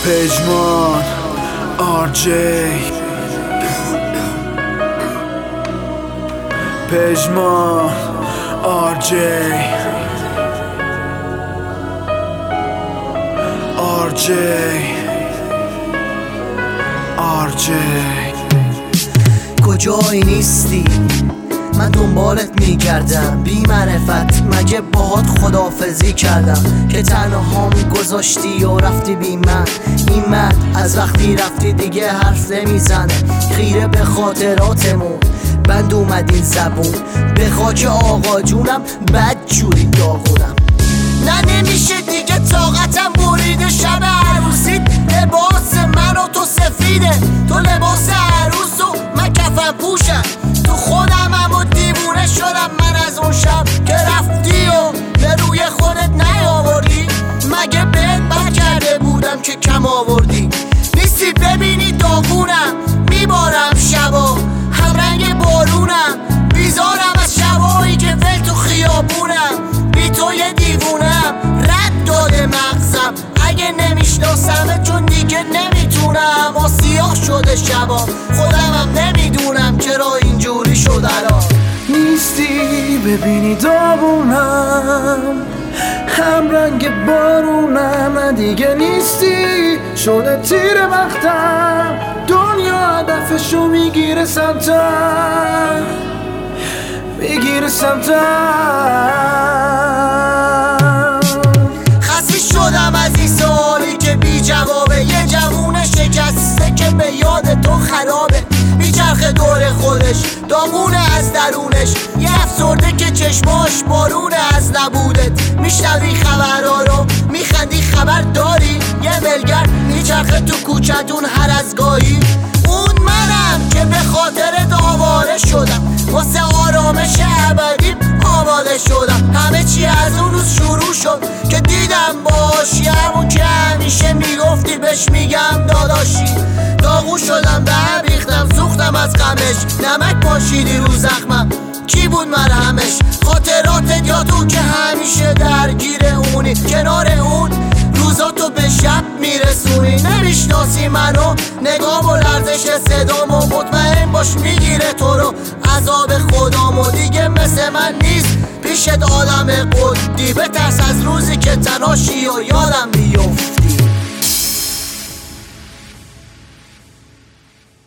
پژمان RJ پژمان RJ کجایی نیستی؟ من دنبالت میگردم بی معرفت، مگه باهات خداحافظی کردم که تنها گذاشتی و رفتی بی من؟ این مرد از وقتی رفتی دیگه حرف نمیزنه، خیره به خاطراتمون بند اومد این زبون. به خاک آقا جونم بد جوری داغونم، نه نمیشه دیگه طاقتم بریده. شب عروسیت لباس من و تو سفیده، تو لباس عروس و من کفن پوشم. تو خودم اما دیوونه شدم من از اون شب که رفتی و به روی خودت نیاوردی. مگه بهت بد کرده بودم که کم آوردی؟ نیستی ببینی داغونم میبارم شبا، همرنگ بارونم بیزارم از شبایی که ول تو خیابونم. بی تو یه دیوونم رد داده مغزم، اگه نمیشناسمه چون دیگه نمیتونم. سیاه شده شبا خودمم نمیدونم چرا اینجوری شد الان. نیستی ببینی داغونم، هم رنگ بارونم، نه دیگه نیستی شده تیر وقتم. دنیا هدفشو میگیره سمتم، میگیره سمتم. خسته شدم از این سوالی که بی جوابه، یه جوون شکسته که به یاد تو خرابه. میچرخه دور خودش داغونه از درونش، یه افسرده که چشماش بارونه از نبودت. میشنوی خبرها رو میخندی خبر داری، یه ولگر میچرخه تو کوچتون هر از گاهی. اون منم که به خاطر آواره شدم، واسه آرامش ابدیم آماده شدم. همه چی از اون روز شروع شد که دیدم باشی، همون که همیشه میگفتی بهش میگم داداشی. داغون شدم به هم ریختم سوختم از غمش، نمک پاشیدی رو زخمم کی بود مرهمش؟ خاطراتت یا تو که همیشه درگیر اونی، کنار اون روزا تو به شب میرسونی. نمیشناسی منو، نگام و لرزش صدامو، مطمئن باش میگیره تو رو عذاب خدامو. دیگه مثل من نیست پیشت آدم قدی، بترس از روزی که تنهاشی و یادم بیفت.